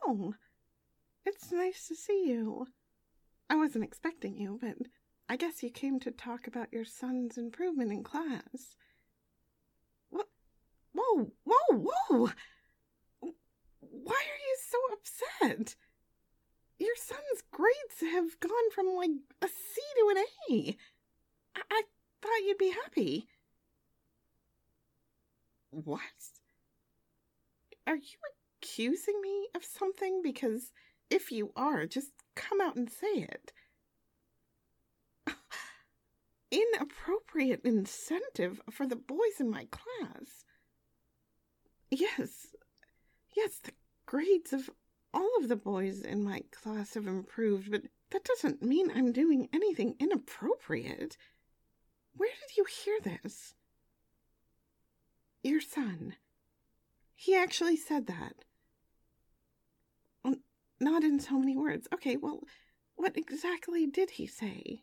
Oh, it's nice to see you. I wasn't expecting you, but I guess you came to talk about your son's improvement in class. What? Whoa, whoa, whoa! Why are you so upset? Your son's grades have gone from like a C to an A. I thought you'd be happy. What? Are you accusing me of something? Because if you are, just come out and say it. Inappropriate incentive for the boys in my class. Yes, the grades of all of the boys in my class have improved, but that doesn't mean I'm doing anything inappropriate. Where did you hear this? Your son. He actually said that. Well, not in so many words. Okay, well, what exactly did he say?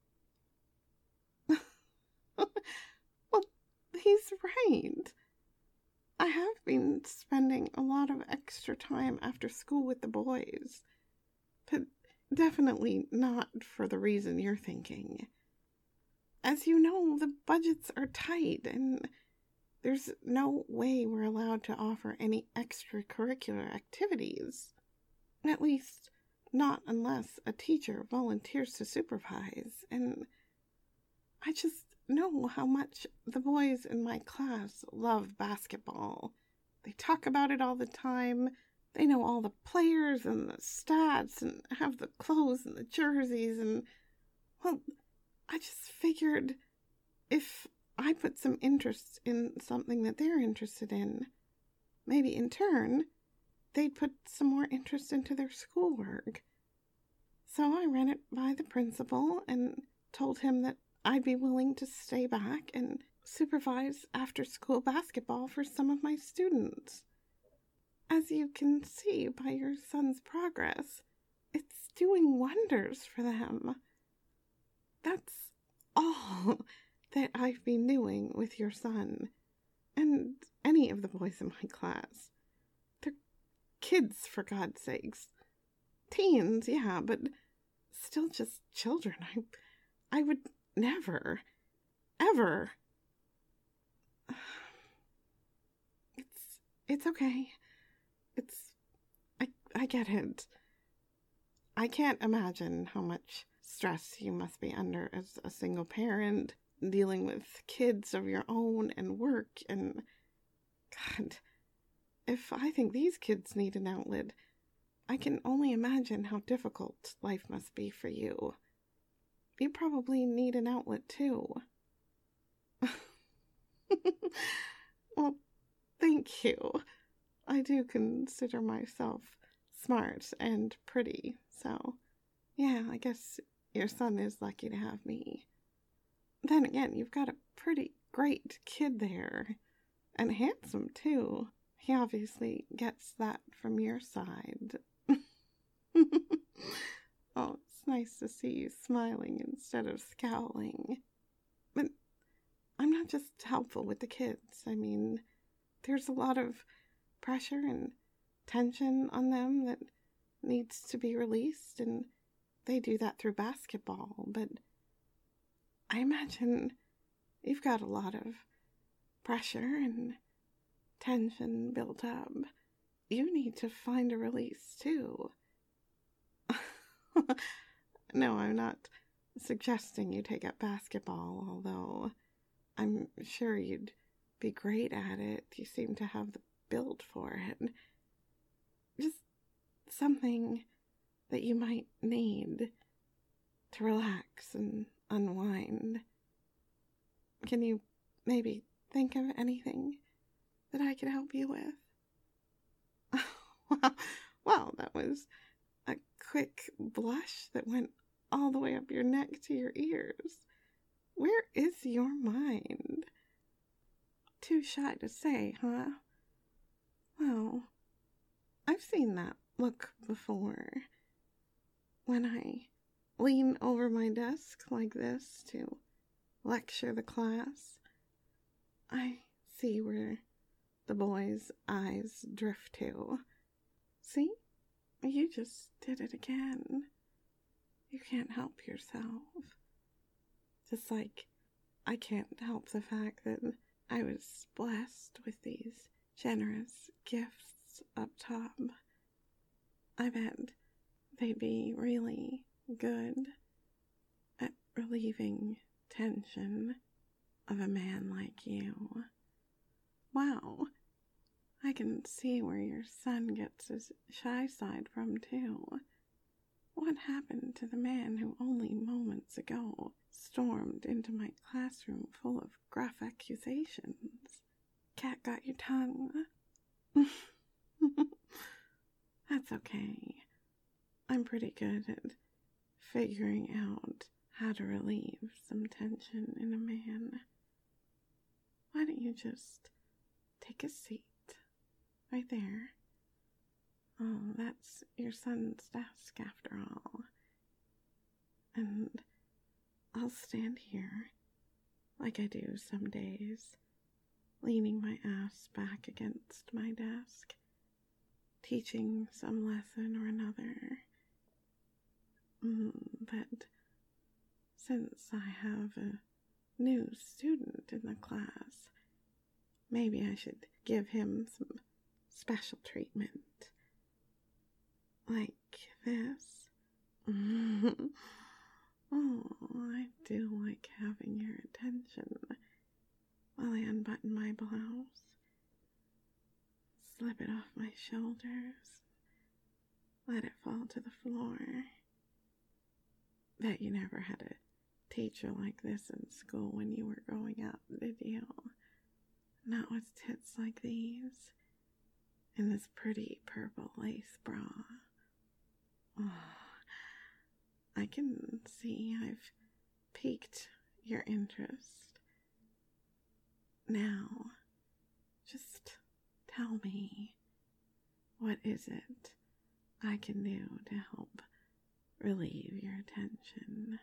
Well, he's right. I have been spending a lot of extra time after school with the boys, but definitely not for the reason you're thinking. As you know, the budgets are tight, and there's no way we're allowed to offer any extracurricular activities. At least, not unless a teacher volunteers to supervise, and I just know how much the boys in my class love basketball. They talk about it all the time. They know all the players and the stats and have the clothes and the jerseys, and, well, I just figured if I put some interest in something that they're interested in, maybe in turn, they'd put some more interest into their schoolwork. So I ran it by the principal and told him that I'd be willing to stay back and supervise after-school basketball for some of my students. As you can see by your son's progress, it's doing wonders for them. That's all that I've been doing with your son, and any of the boys in my class. They're kids, for God's sakes. Teens, yeah, but still just children. I would never, ever. It's okay. I get it. I can't imagine how much stress you must be under as a single parent, dealing with kids of your own and work, and God, if I think these kids need an outlet, I can only imagine how difficult life must be for you. You probably need an outlet too. Well, thank you. I do consider myself smart and pretty, so yeah, I guess your son is lucky to have me. Then again, you've got a pretty great kid there, and handsome too. He obviously gets that from your side. Oh, it's nice to see you smiling instead of scowling. But I'm not just helpful with the kids. I mean, there's a lot of pressure and tension on them that needs to be released, and they do that through basketball. But I imagine you've got a lot of pressure and tension built up. You need to find a release too. No, I'm not suggesting you take up basketball, although I'm sure you'd be great at it. You seem to have the build for it. Just something that you might need to relax and unwind. Can you maybe think of anything that I could help you with? Well, that was a quick blush that went all the way up your neck to your ears. Where is your mind? Too shy to say, huh? Well, I've seen that look before. When I lean over my desk like this to lecture the class, I see where the boys' eyes drift to. See? You just did it again. You can't help yourself. Just like I can't help the fact that I was blessed with these generous gifts up top. I bet they'd be really good at relieving tension of a man like you. Wow, I can see where your son gets his shy side from, too. What happened to the man who only moments ago stormed into my classroom full of gruff accusations? Cat got your tongue? That's okay. I'm pretty good at figuring out how to relieve some tension in a man. Why don't you just take a seat right there? Oh, that's your son's desk after all. And I'll stand here, like I do some days, leaning my ass back against my desk, teaching some lesson or another. But since I have a new student in the class, maybe I should give him some special treatment. Like this. Oh, I do like having your attention while I unbutton my blouse, slip it off my shoulders, let it fall to the floor. Bet you never had a teacher like this in school when you were growing up, did you? Not with tits like these, and this pretty purple lace bra. Oh, I can see I've piqued your interest. Now, just tell me, what is it I can do to help relieve your attention?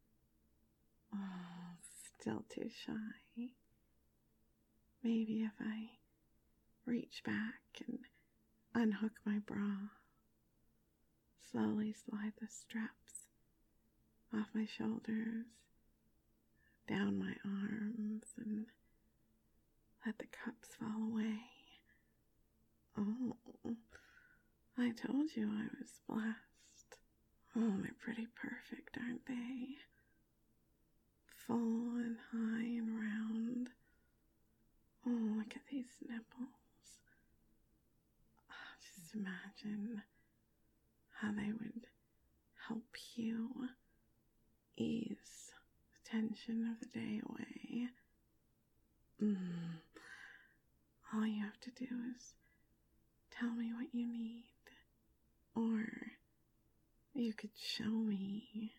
Oh, still too shy. Maybe if I reach back and unhook my bra, slowly slide the straps off my shoulders, down my arms, and let the cups fall away. Oh, I told you I was blessed. Oh, they're pretty perfect, aren't they? Full and high and round. Oh, look at these nipples. Oh, just imagine how they would help you ease the tension of the day away. All you have to do is tell me what you need, or you could show me.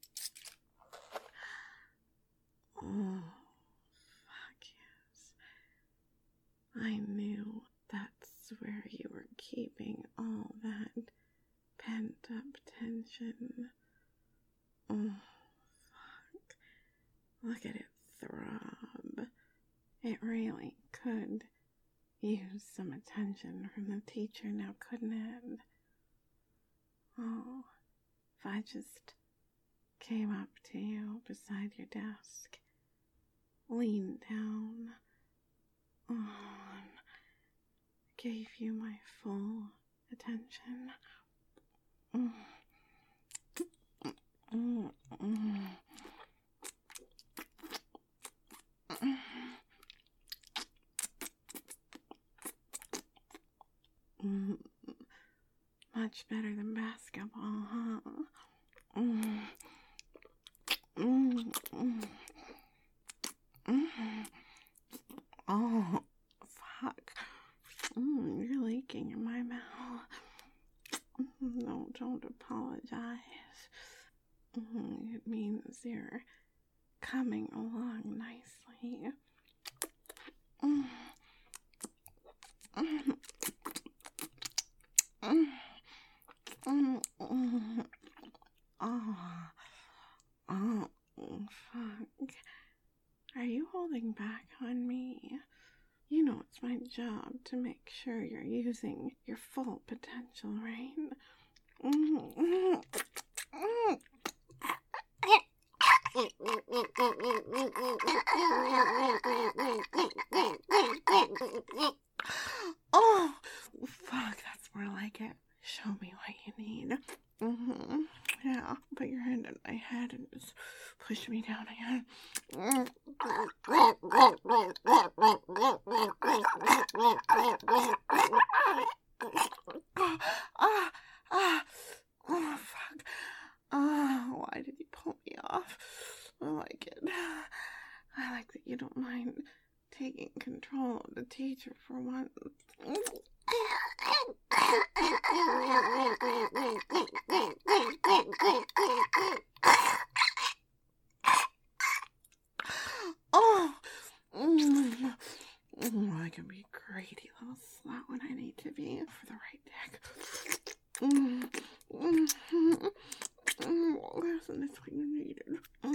Oh, fuck yes. I knew that's where you were keeping all that pent-up tension. Oh, fuck. Look at it throb. It really could use some attention from the teacher now, couldn't it? Oh, if I just came up to you beside your desk, leaned down, and gave you my full attention. Much better than basketball, huh? Oh, fuck. You're leaking in my mouth. No, don't apologize. It means you're coming along nicely. Oh, fuck. Are you holding back on me? You know it's my job to make sure you're using your full potential, right? Oh, fuck, that's more like it. Show me what you need. Yeah, put your hand on my head and just push me down again. Oh, fuck. Why did you pull me off? I like it. I like that you don't mind taking control of the teacher for once. Oh, I can be a greedy little slut when I need to be for the right dick. Isn't this what you needed?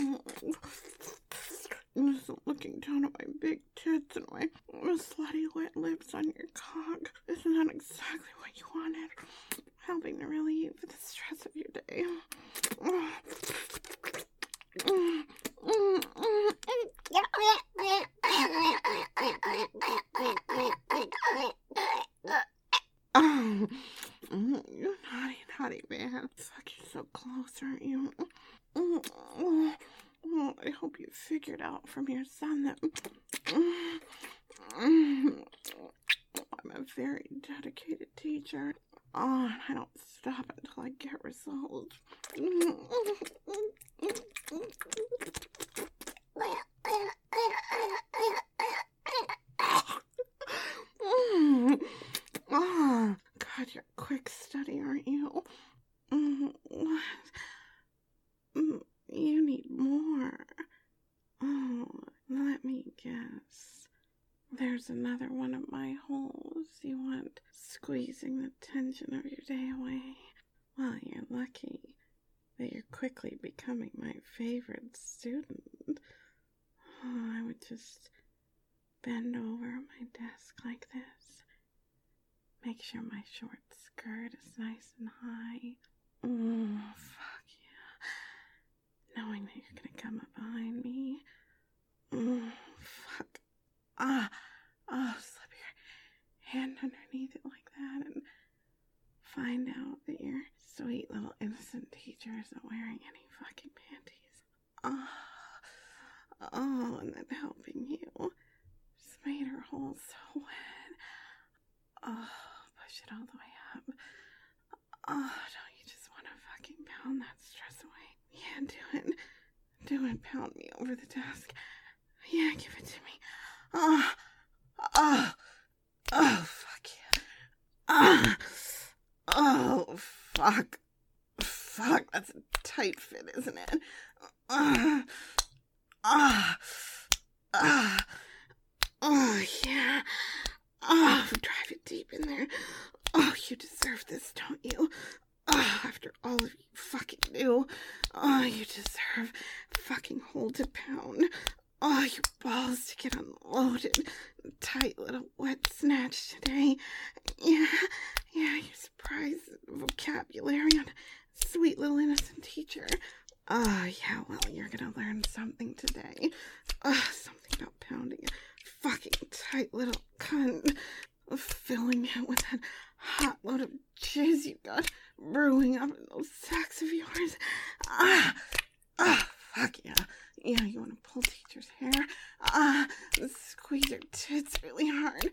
Isn't looking down at my big tits and my slutty wet lips on your cock. Isn't that exactly what you wanted? Helping to relieve the stress of your day. You naughty man. Fuck, you're so close, aren't you? I hope you figured out from your son that I'm a very dedicated teacher. Oh, and I don't stop until I get results. Oh, God, you're a quick study, aren't you? You need more. Oh, let me guess. There's another one of my holes you want squeezing the tension of your day away. Well, you're lucky that you're quickly becoming my favorite student. Oh, I would just bend over my desk like this. Make sure my short skirt is nice and high. Oh, fuck yeah. Knowing that you're gonna come up behind me. Oh, fuck. Slip your hand underneath it like that and find out that your sweet little innocent teacher isn't wearing any fucking panties. And then helping you just made her hole so wet. Push it all the way up. Don't you just want to fucking pound that stress away? Yeah, do it, pound me over the desk. Yeah, give it to me. Fuck yeah. Fuck, that's a tight fit, isn't it? Yeah. Drive it deep in there. You deserve this, don't you? After all of you fucking do. You deserve fucking hold to pound. Your balls to get unloaded. Tight little wet snatch today. Yeah, you're surprised at the vocabulary on a sweet little innocent teacher. Yeah, well, you're gonna learn something today. Something about pounding a fucking tight little cunt. Filling it with that hot load of jizz you got brewing up in those sacks of yours. Fuck yeah. Yeah, you want to pull teacher's hair? Squeeze her tits really hard.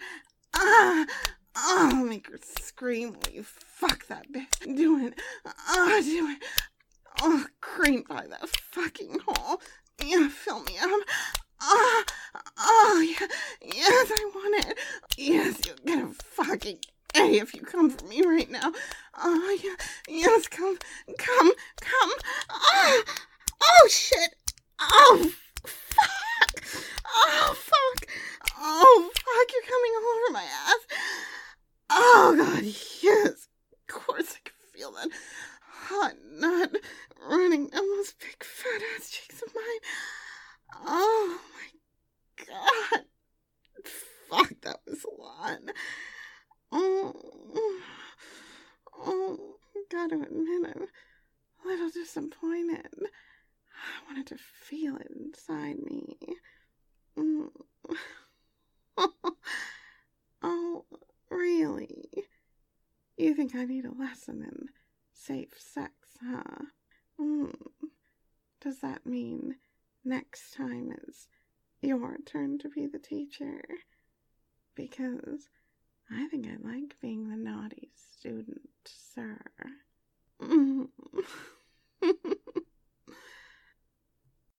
Make her scream while you fuck that bitch. Do it. Do it. Cream by that fucking hole. Yeah, fill me up. Yeah. Yes, I want it. Yes, you'll get a fucking A if you come for me right now. Yeah. Yes, come. Shit. Fuck. Fuck, you're coming all over my ass. God, yes. Of course I can feel that hot nut running down those big fat ass cheeks of mine. Oh my God. Fuck, that was a lot. gotta admit, I'm a little disappointed. I wanted to feel it inside me. Oh, really? You think I need a lesson in safe sex, huh? Does that mean next time it's your turn to be the teacher? Because I think I like being the naughty student, sir.